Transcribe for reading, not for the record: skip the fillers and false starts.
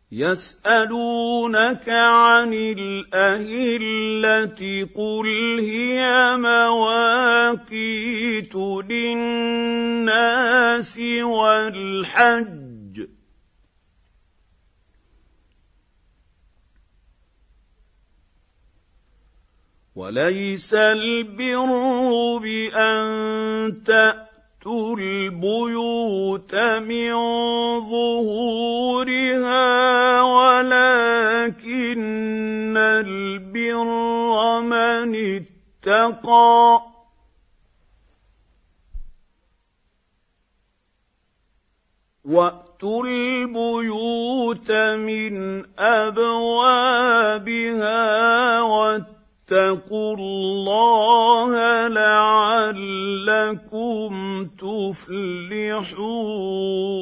يسألونك عن الأهلة قل هي مواقيت للناس والحج وليس البر بأن تأتوا البيوت من ظهورها ولكن البر من اتقى وأتوا البيوت من أبوابها واتقوا الله لعلكم تفلحون.